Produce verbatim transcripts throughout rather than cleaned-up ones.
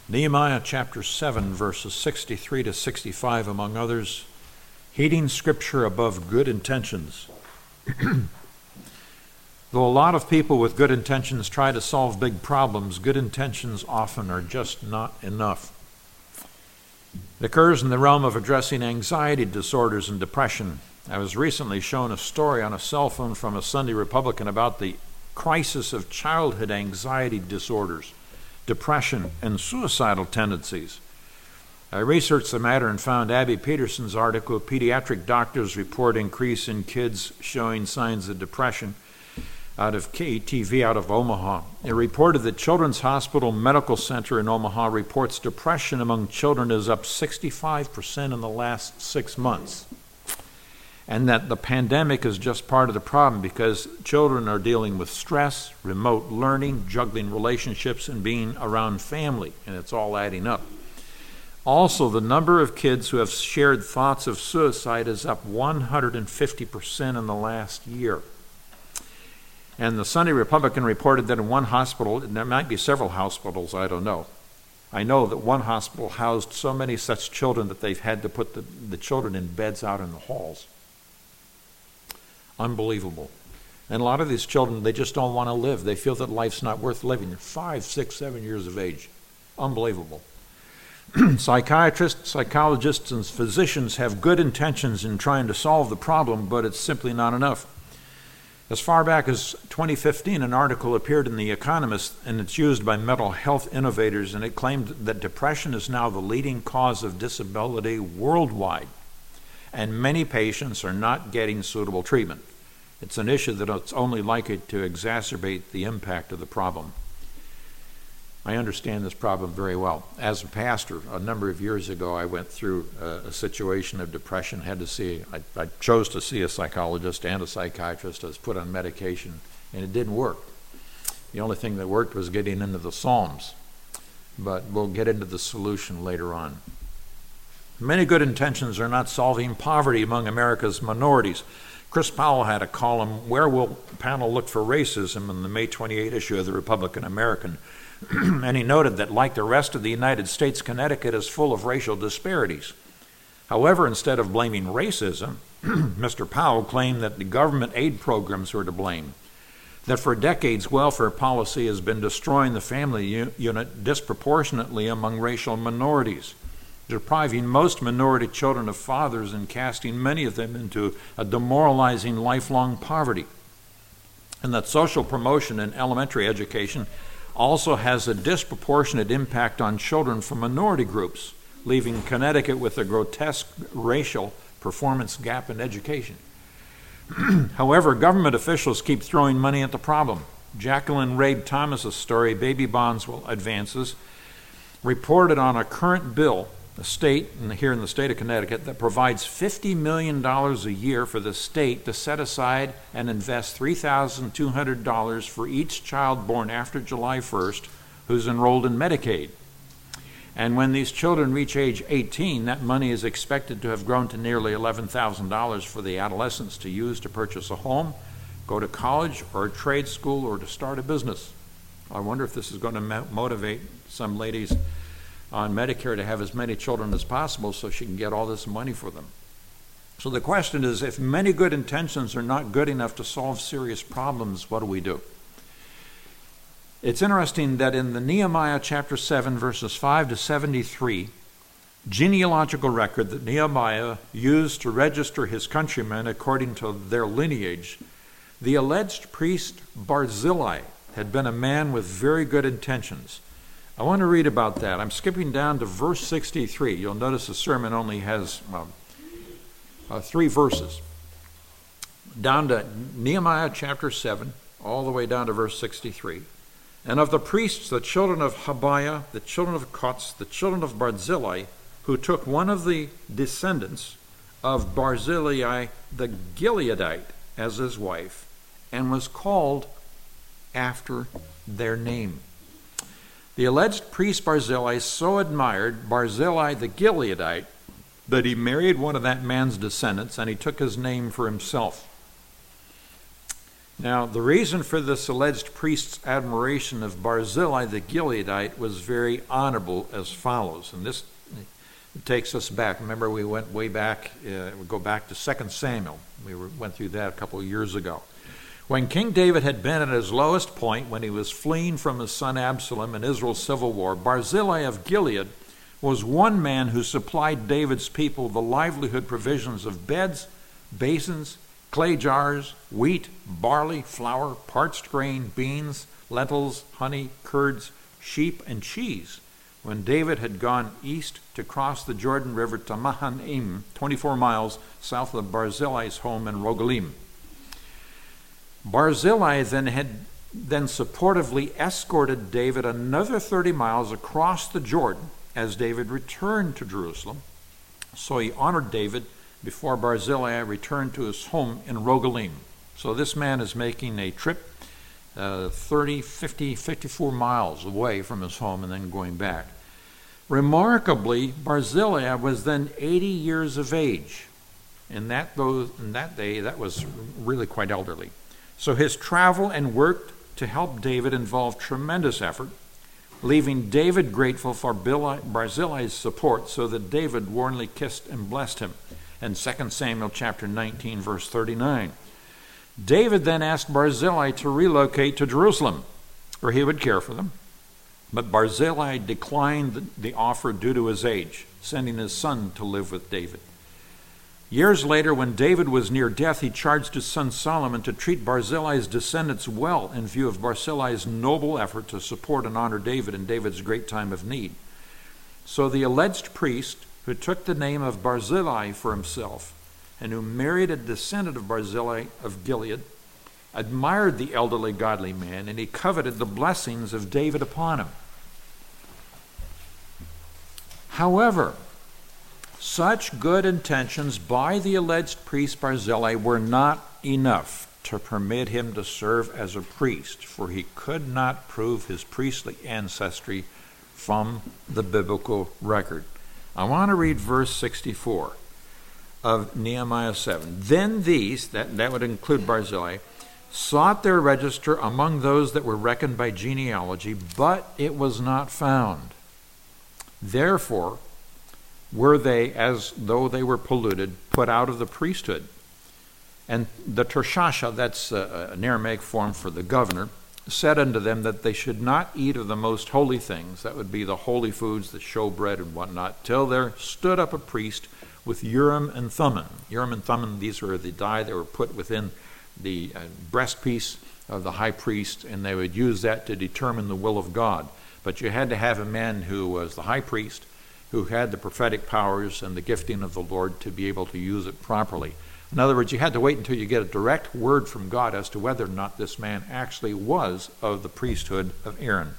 Nehemiah chapter seven, verses sixty-three to sixty-five, among others, heeding Scripture above good intentions. Though a lot of people with good intentions try to solve big problems, good intentions often are just not enough. It occurs in the realm of addressing anxiety disorders and depression. I was recently shown a story on a cell phone from a Sunday Republican about the crisis of childhood anxiety disorders, depression, and suicidal tendencies. I researched the matter and found Abby Peterson's article, Pediatric Doctors Report Increase in Kids Showing Signs of Depression, out of K E T V out of Omaha. It reported that Children's Hospital Medical Center in Omaha reports depression among children is up sixty-five percent in the last six months. And that the pandemic is just part of the problem because children are dealing with stress, remote learning, juggling relationships, and being around family, and it's all adding up. Also, the number of kids who have shared thoughts of suicide is up one hundred fifty percent in the last year. And the Sunday Republican reported that in one hospital, and there might be several hospitals, I don't know. I know that one hospital housed so many such children that they've had to put the, the children in beds out in the halls. Unbelievable. And a lot of these children, they just don't want to live. They feel that life's not worth living. They're five, six, seven years of age. Unbelievable. Psychiatrists, psychologists, and physicians have good intentions in trying to solve the problem, but it's simply not enough. As far back as twenty fifteen, an article appeared in The Economist, and it's used by mental health innovators, and it claimed that depression is now the leading cause of disability worldwide, and many patients are not getting suitable treatment. It's an issue that's only likely to exacerbate the impact of the problem. I understand this problem very well. As a pastor, a number of years ago, I went through a, a situation of depression, had to see, I, I chose to see a psychologist and a psychiatrist. I was put on medication, and it didn't work. The only thing that worked was getting into the Psalms, but we'll get into the solution later on. Many good intentions are not solving poverty among America's minorities. Chris Powell had a column, Where Will Panel Look for Racism, in the May twenty-eighth issue of the Republican American. And he noted that, like the rest of the United States, Connecticut is full of racial disparities. However, instead of blaming racism, Mister Powell claimed that the government aid programs were to blame, that for decades welfare policy has been destroying the family u- unit disproportionately among racial minorities, depriving most minority children of fathers and casting many of them into a demoralizing lifelong poverty, and that social promotion in elementary education also has a disproportionate impact on children from minority groups, leaving Connecticut with a grotesque racial performance gap in education. However, government officials keep throwing money at the problem. Jacqueline Rabe Thomas's story, Baby Bonds Will Advances, reported on a current bill, a state, here in the state of Connecticut, that provides fifty million dollars a year for the state to set aside and invest three thousand two hundred dollars for each child born after July first who's enrolled in Medicaid. And when these children reach age eighteen, that money is expected to have grown to nearly eleven thousand dollars for the adolescents to use to purchase a home, go to college or a trade school, or to start a business. I wonder if this is going to mo- motivate some ladies on Medicare to have as many children as possible so she can get all this money for them. So the question is, if many good intentions are not good enough to solve serious problems, what do we do? It's interesting that in the Nehemiah chapter seven, verses five to seventy-three, genealogical record that Nehemiah used to register his countrymen according to their lineage, the alleged priest Barzillai had been a man with very good intentions. I want to read about that. I'm skipping down to verse sixty-three. You'll notice the sermon only has um, uh, three verses. Down to Nehemiah chapter seven, all the way down to verse sixty-three. And of the priests, the children of Habiah, the children of Kutz, the children of Barzillai, who took one of the descendants of Barzillai the Gileadite as his wife, and was called after their name. The alleged priest Barzillai so admired Barzillai the Gileadite that he married one of that man's descendants, and he took his name for himself. Now, the reason for this alleged priest's admiration of Barzillai the Gileadite was very honorable as follows. And this takes us back. Remember, we went way back, uh, we go back to Second Samuel. We were, went through that a couple of years ago. When King David had been at his lowest point, when he was fleeing from his son Absalom in Israel's civil war, Barzillai of Gilead was one man who supplied David's people the livelihood provisions of beds, basins, clay jars, wheat, barley, flour, parched grain, beans, lentils, honey, curds, sheep, and cheese. When David had gone east to cross the Jordan River to Mahanaim, twenty-four miles south of Barzillai's home in Rogelim. Barzillai then had then supportively escorted David another thirty miles across the Jordan as David returned to Jerusalem. So he honored David before Barzillai returned to his home in Rogelim. So this man is making a trip uh, thirty, fifty, fifty-four miles away from his home and then going back. Remarkably, Barzillai was then eighty years of age. In that, those, in that day, that was really quite elderly. So his travel and work to help David involved tremendous effort, leaving David grateful for Barzillai's support, so that David warmly kissed and blessed him. In Second Samuel chapter nineteen, verse thirty-nine. David then asked Barzillai to relocate to Jerusalem, where he would care for them. But Barzillai declined the offer due to his age, sending his son to live with David. Years later, when David was near death, he charged his son Solomon to treat Barzillai's descendants well in view of Barzillai's noble effort to support and honor David in David's great time of need. So the alleged priest, who took the name of Barzillai for himself and who married a descendant of Barzillai of Gilead, admired the elderly godly man, and he coveted the blessings of David upon him. However, such good intentions by the alleged priest Barzillai were not enough to permit him to serve as a priest, for he could not prove his priestly ancestry from the biblical record. I want to read verse sixty-four of Nehemiah seven. Then these, that, that would include Barzillai, sought their register among those that were reckoned by genealogy, but it was not found. Therefore were they, as though they were polluted, put out of the priesthood. And the Tershasha, that's an Aramaic form for the governor, said unto them that they should not eat of the most holy things, that would be the holy foods, the showbread and whatnot, till there stood up a priest with Urim and Thummim. Urim and Thummim, these were the dye that were put within the uh, breastpiece of the high priest, and they would use that to determine the will of God. But you had to have a man who was the high priest, who had the prophetic powers and the gifting of the Lord to be able to use it properly. In other words, you had to wait until you get a direct word from God as to whether or not this man actually was of the priesthood of Aaron.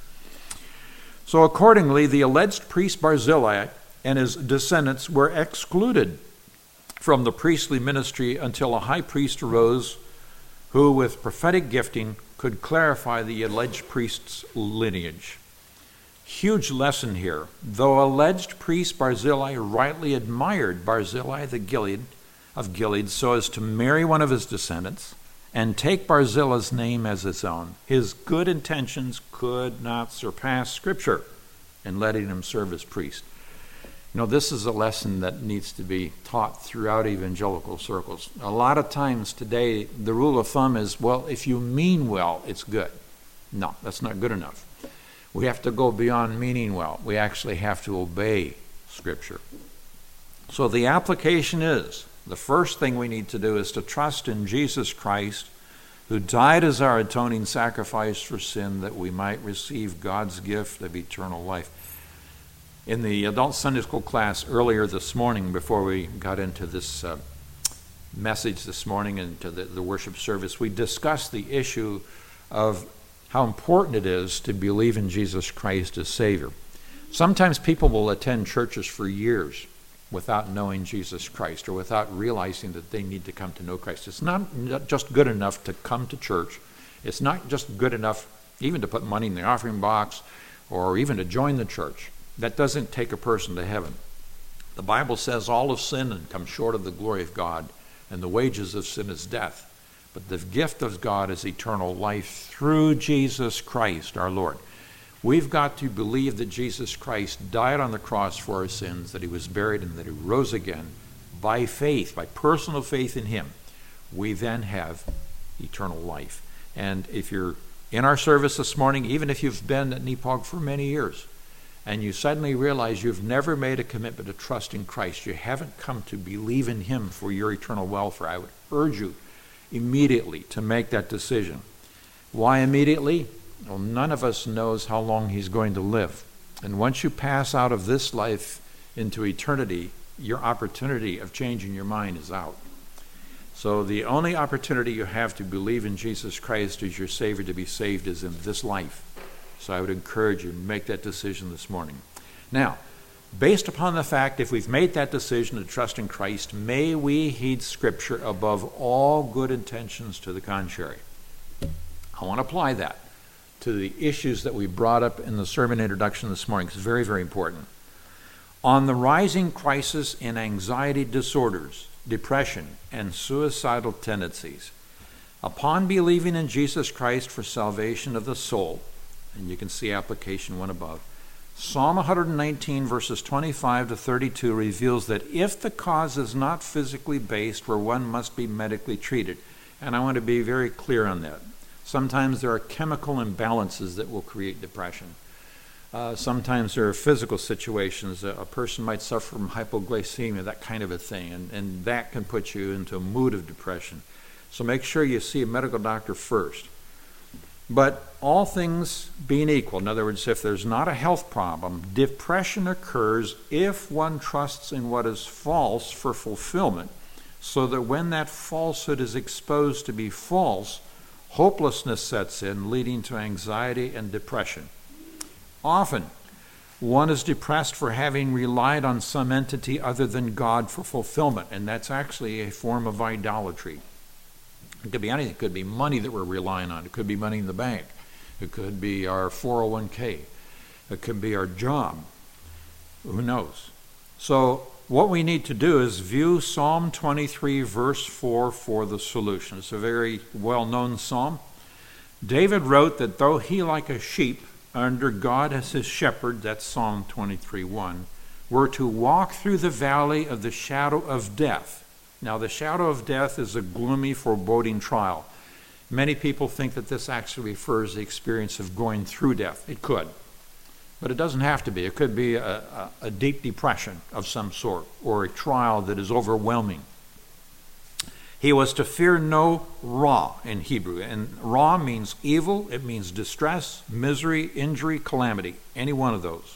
So accordingly, the alleged priest Barzillai and his descendants were excluded from the priestly ministry until a high priest arose who, with prophetic gifting, could clarify the alleged priest's lineage. Huge lesson here. Though alleged priest Barzillai rightly admired Barzillai the Gilead of Gilead so as to marry one of his descendants and take Barzillai's name as his own, his good intentions could not surpass Scripture in letting him serve as priest. You know, this is a lesson that needs to be taught throughout evangelical circles. A lot of times today, the rule of thumb is, well, if you mean well, it's good. No, that's not good enough. We have to go beyond meaning well. We actually have to obey Scripture. So the application is, the first thing we need to do is to trust in Jesus Christ, who died as our atoning sacrifice for sin, that we might receive God's gift of eternal life. In the adult Sunday school class earlier this morning, before we got into this uh, message this morning and to the, the worship service, we discussed the issue of how important it is to believe in Jesus Christ as Savior. Sometimes people will attend churches for years without knowing Jesus Christ or without realizing that they need to come to know Christ. It's not just good enough to come to church. It's not just good enough even to put money in the offering box or even to join the church. That doesn't take a person to heaven. The Bible says all have sinned and come short of the glory of God, and the wages of sin is death. But the gift of God is eternal life through Jesus Christ our Lord. We've got to believe that Jesus Christ died on the cross for our sins, that he was buried, and that he rose again by faith, by personal faith in him. We then have eternal life. And if you're in our service this morning, even if you've been at Nepog for many years, and you suddenly realize you've never made a commitment to trust in Christ, you haven't come to believe in him for your eternal welfare, I would urge you immediately to make that decision. Why immediately? Well, none of us knows how long he's going to live. And once you pass out of this life into eternity, your opportunity of changing your mind is out. So the only opportunity you have to believe in Jesus Christ as your Savior to be saved is in this life. So I would encourage you to make that decision this morning. Now, based upon the fact, if we've made that decision to trust in Christ, may we heed Scripture above all good intentions to the contrary. I want to apply that to the issues that we brought up in the sermon introduction this morning. It's very, very important. On the rising crisis in anxiety disorders, depression, and suicidal tendencies, upon believing in Jesus Christ for salvation of the soul, and you can see application one above, Psalm one nineteen verses twenty-five to thirty-two reveals that if the cause is not physically based, where one must be medically treated, and I want to be very clear on that. Sometimes there are chemical imbalances that will create depression. Uh, sometimes there are physical situations. A, a person might suffer from hypoglycemia, that kind of a thing, and, and that can put you into a mood of depression. So make sure you see a medical doctor first. But all things being equal, in other words, if there's not a health problem, depression occurs if one trusts in what is false for fulfillment, so that when that falsehood is exposed to be false, hopelessness sets in, leading to anxiety and depression. Often, one is depressed for having relied on some entity other than God for fulfillment, and that's actually a form of idolatry. It could be anything. It could be money that we're relying on. It could be money in the bank. It could be our four oh one k. It could be our job. Who knows? So what we need to do is view Psalm twenty-three, verse four for the solution. It's a very well-known psalm. David wrote that though he like a sheep under God as his shepherd, that's Psalm twenty-three, one, were to walk through the valley of the shadow of death. Now, the shadow of death is a gloomy, foreboding trial. Many people think that this actually refers to the experience of going through death. It could, but it doesn't have to be. It could be a, a, a deep depression of some sort, or a trial that is overwhelming. He was to fear no ra in Hebrew, and ra means evil, it means distress, misery, injury, calamity, any one of those.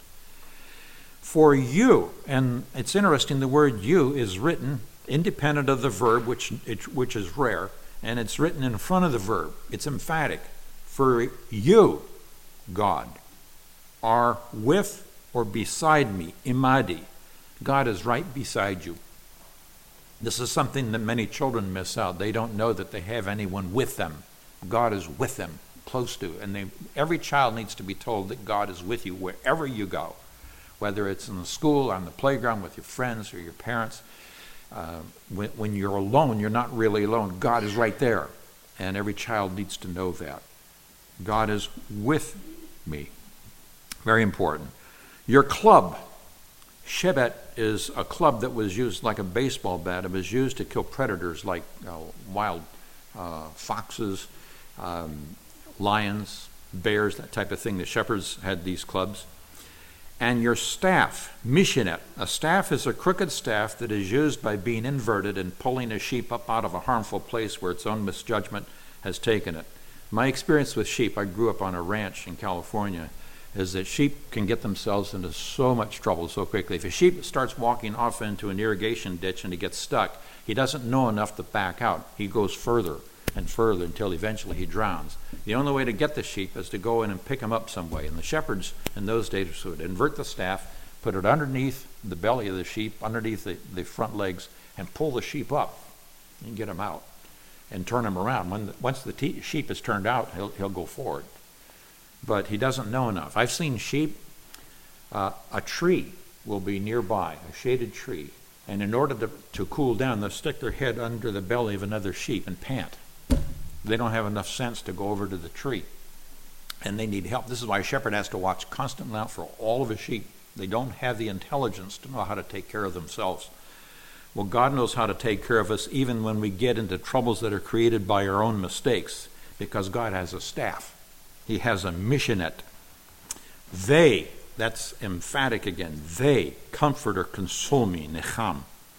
For you, and it's interesting, the word you is written independent of the verb, which which is rare, and it's written in front of the verb. It's emphatic. For you, God, are with or beside me, imadi. God is right beside you. This is something that many children miss out. They don't know that they have anyone with them. God is with them, close to. And they, every child needs to be told that God is with you wherever you go, whether it's in the school, on the playground, with your friends or your parents. Uh, when, when you're alone, you're not really alone. God is right there. And every child needs to know that. God is with me. Very important. Your club. Shebet is a club that was used like a baseball bat. It was used to kill predators like uh, wild uh, foxes, um, lions, bears, that type of thing. The shepherds had these clubs. And your staff, mishinet. A staff is a crooked staff that is used by being inverted and pulling a sheep up out of a harmful place where its own misjudgment has taken it. My experience with sheep, I grew up on a ranch in California, is that sheep can get themselves into so much trouble so quickly. If a sheep starts walking off into an irrigation ditch and he gets stuck, he doesn't know enough to back out. He goes further and further until eventually he drowns. The only way to get the sheep is to go in and pick him up some way. And the shepherds in those days would invert the staff, put it underneath the belly of the sheep, underneath the, the front legs, and pull the sheep up and get him out and turn him around. When the, once the t- sheep is turned out, he'll, he'll go forward. But he doesn't know enough. I've seen sheep, uh, a tree will be nearby, a shaded tree, and in order to, to cool down, they'll stick their head under the belly of another sheep and pant. They don't have enough sense to go over to the tree, and they need help. This is why a shepherd has to watch constantly out for all of his sheep. They don't have the intelligence to know how to take care of themselves. Well, God knows how to take care of us even when we get into troubles that are created by our own mistakes, because God has a staff. He has a missionet. They, that's emphatic again, they comfort or console me, necham.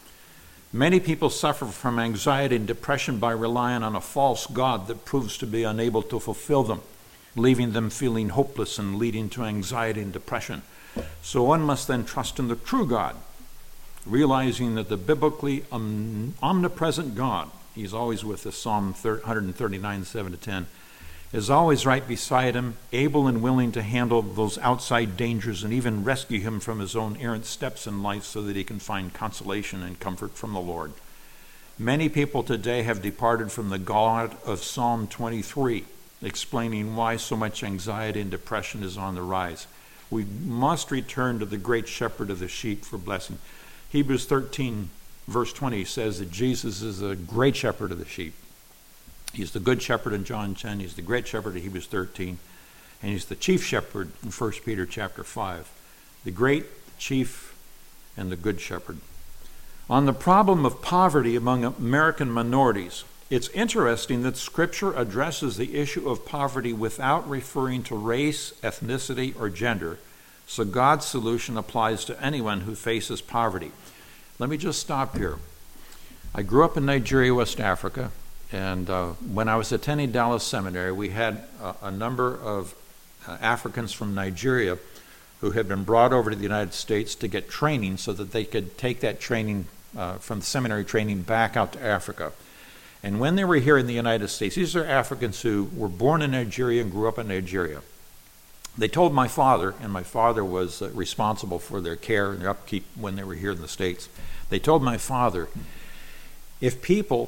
Many people suffer from anxiety and depression by relying on a false God that proves to be unable to fulfill them, leaving them feeling hopeless and leading to anxiety and depression. So one must then trust in the true God, realizing that the biblically om- omnipresent God, he's always with us, Psalm one thirty-nine, seven to ten, is always right beside him, able and willing to handle those outside dangers and even rescue him from his own errant steps in life so that he can find consolation and comfort from the Lord. Many people today have departed from the God of Psalm twenty-three, explaining why so much anxiety and depression is on the rise. We must return to the great shepherd of the sheep for blessing. Hebrews thirteen, verse twenty says that Jesus is the great shepherd of the sheep. He's the good shepherd in John ten. He's the great shepherd in Hebrews thirteen. And he's the chief shepherd in First Peter chapter five. The great, the chief, and the good shepherd. On the problem of poverty among American minorities, it's interesting that Scripture addresses the issue of poverty without referring to race, ethnicity, or gender. So God's solution applies to anyone who faces poverty. Let me just stop here. I grew up in Nigeria, West Africa. And uh, when I was attending Dallas Seminary, we had a, a number of uh, Africans from Nigeria who had been brought over to the United States to get training so that they could take that training uh, from the seminary training back out to Africa. And when they were here in the United States, these are Africans who were born in Nigeria and grew up in Nigeria. They told my father, and my father was uh, responsible for their care and their upkeep when they were here in the States. They told my father, if people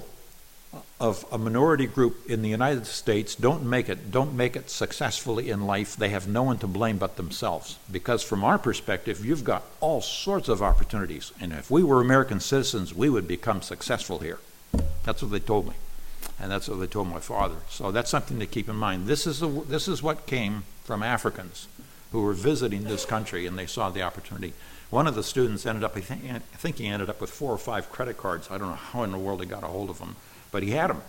of a minority group in the United States don't make it, don't make it successfully in life, they have no one to blame but themselves. Because from our perspective, you've got all sorts of opportunities. And if we were American citizens, we would become successful here. That's what they told me. And that's what they told my father. So that's something to keep in mind. This is, a, this is what came from Africans who were visiting this country and they saw the opportunity. One of the students ended up, I think, I think he ended up with four or five credit cards. I don't know how in the world he got a hold of them, but he had them.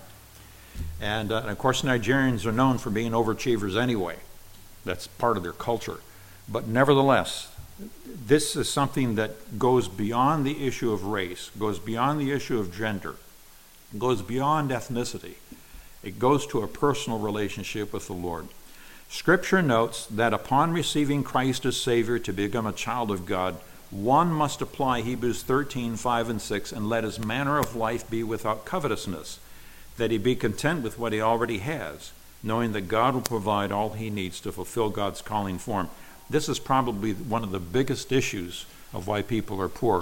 And, uh, and of course, Nigerians are known for being overachievers anyway. That's part of their culture. But nevertheless, this is something that goes beyond the issue of race, goes beyond the issue of gender, goes beyond ethnicity. It goes to a personal relationship with the Lord. Scripture notes that upon receiving Christ as Savior to become a child of God, one must apply Hebrews thirteen, five and six, and let his manner of life be without covetousness, that he be content with what he already has, knowing that God will provide all he needs to fulfill God's calling for him. This is probably one of the biggest issues of why people are poor.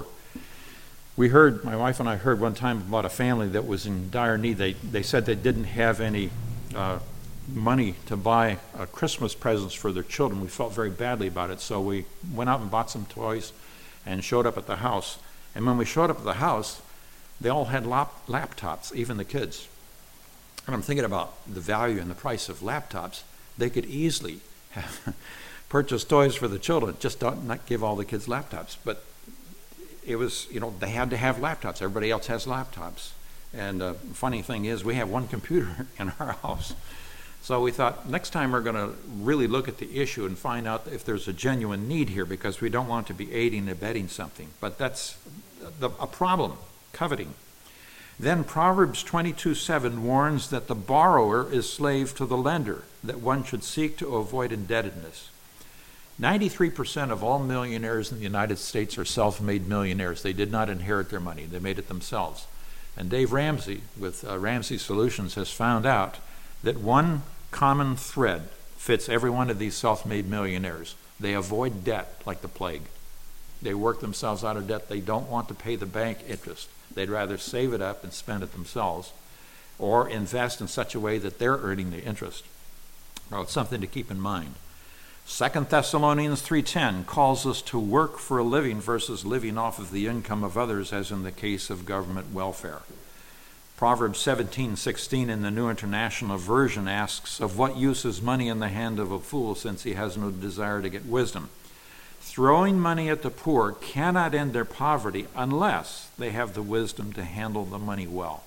We heard, my wife and I heard one time about a family that was in dire need. They, they said they didn't have any uh, money to buy uh, Christmas presents for their children. We felt very badly about it, so we went out and bought some toys and showed up at the house. And when we showed up at the house, they all had lap- laptops, even the kids. And I'm thinking about the value and the price of laptops. They could easily have purchased toys for the children, just don't not give all the kids laptops. But it was, you know, they had to have laptops. Everybody else has laptops. And uh, funny thing is, we have one computer in our house. So we thought, next time we're going to really look at the issue and find out if there's a genuine need here, because we don't want to be aiding and abetting something. But that's the, a problem, coveting. Then Proverbs twenty-two seven warns that the borrower is slave to the lender, that one should seek to avoid indebtedness. ninety-three percent of all millionaires in the United States are self-made millionaires. They did not inherit their money. They made it themselves. And Dave Ramsey with uh, Ramsey Solutions has found out that one common thread fits every one of these self-made millionaires. They avoid debt like the plague. They work themselves out of debt. They don't want to pay the bank interest. They'd rather save it up and spend it themselves or invest in such a way that they're earning the interest. Well, it's something to keep in mind. Second Thessalonians three ten calls us to work for a living versus living off of the income of others, as in the case of government welfare. Proverbs seventeen sixteen in the New International Version asks, "Of what use is money in the hand of a fool, since he has no desire to get wisdom?" Throwing money at the poor cannot end their poverty unless they have the wisdom to handle the money well.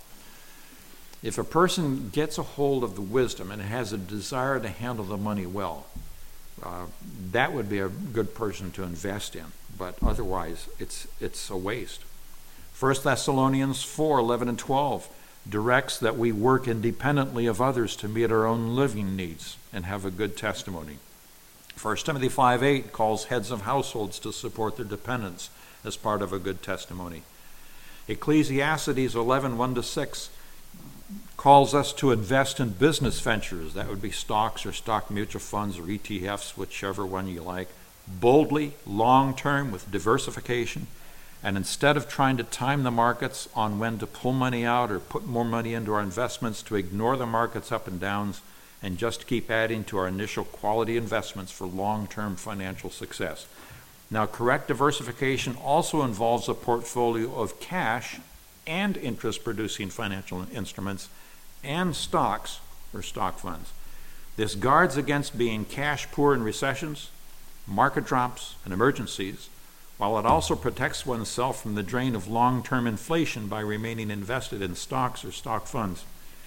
If a person gets a hold of the wisdom and has a desire to handle the money well, uh, that would be a good person to invest in. But otherwise, it's it's a waste. First Thessalonians four eleven and twelve directs that we work independently of others to meet our own living needs and have a good testimony. First Timothy five eight calls heads of households to support their dependents as part of a good testimony. Ecclesiastes eleven one to six calls us to invest in business ventures. That would be stocks or stock mutual funds or E T Fs, whichever one you like, boldly, long-term, with diversification. And instead of trying to time the markets on when to pull money out or put more money into our investments, to ignore the markets up and downs and just keep adding to our initial quality investments for long-term financial success. Now, correct diversification also involves a portfolio of cash and interest-producing financial instruments and stocks or stock funds. This guards against being cash poor in recessions, market drops, and emergencies, while it also protects oneself from the drain of long-term inflation by remaining invested in stocks or stock funds.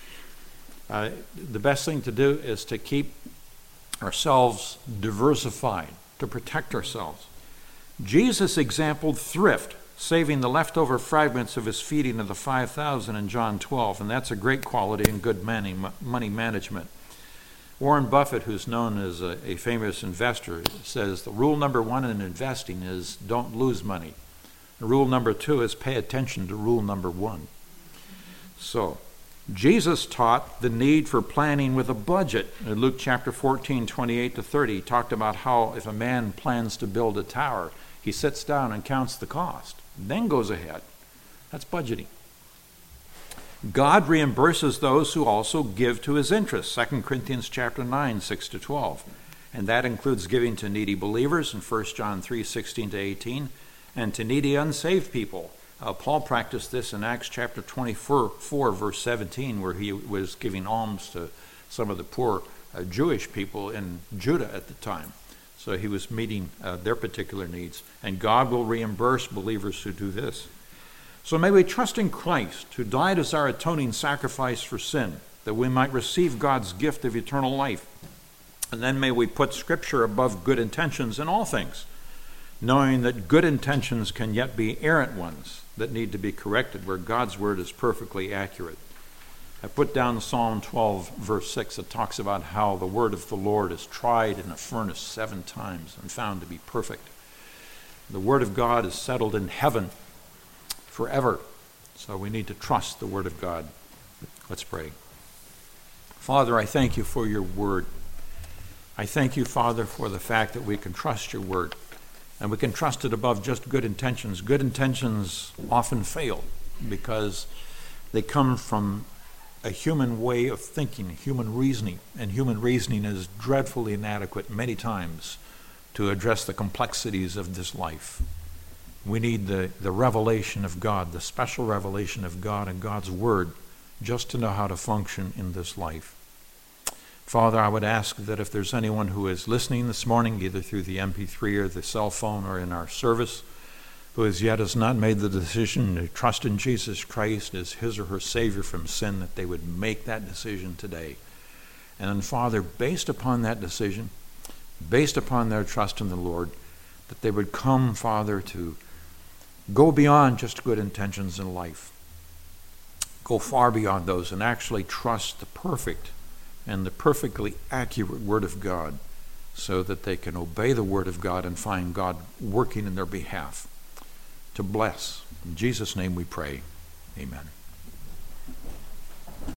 Uh, the best thing to do is to keep ourselves diversified, to protect ourselves. Jesus exampled thrift, saving the leftover fragments of his feeding of the five thousand in John twelve, and that's a great quality in good money, money management. Warren Buffett, who's known as a, a famous investor, says the rule number one in investing is don't lose money. The rule number two is pay attention to rule number one. So, Jesus taught the need for planning with a budget. In Luke chapter fourteen, twenty-eight to thirty, he talked about how if a man plans to build a tower, he sits down and counts the cost, then goes ahead. That's budgeting. God reimburses those who also give to his interest, Second Corinthians chapter nine, six to twelve. And that includes giving to needy believers in First John three, sixteen to eighteen, and to needy unsaved people. Uh, Paul practiced this in Acts chapter twenty-four, verse seventeen, where he was giving alms to some of the poor uh, Jewish people in Judah at the time. So he was meeting uh, their particular needs. And God will reimburse believers who do this. So may we trust in Christ, who died as our atoning sacrifice for sin, that we might receive God's gift of eternal life. And then may we put Scripture above good intentions in all things, knowing that good intentions can yet be errant ones that need to be corrected, where God's word is perfectly accurate. I put down Psalm twelve, verse six. It talks about how the word of the Lord is tried in a furnace seven times and found to be perfect. The word of God is settled in heaven forever. So we need to trust the word of God. Let's pray. Father, I thank you for your word. I thank you, Father, for the fact that we can trust your word. And we can trust it above just good intentions. Good intentions often fail because they come from a human way of thinking, human reasoning. And human reasoning is dreadfully inadequate many times to address the complexities of this life. We need the, the revelation of God, the special revelation of God and God's word, just to know how to function in this life. Father, I would ask that if there's anyone who is listening this morning, either through the M P three or the cell phone or in our service, who as yet has not made the decision to trust in Jesus Christ as his or her Savior from sin, that they would make that decision today. And then, Father, based upon that decision, based upon their trust in the Lord, that they would come, Father, to go beyond just good intentions in life. Go far beyond those and actually trust the perfect and the perfectly accurate Word of God, so that they can obey the Word of God and find God working in their behalf to bless. In Jesus' name we pray. Amen.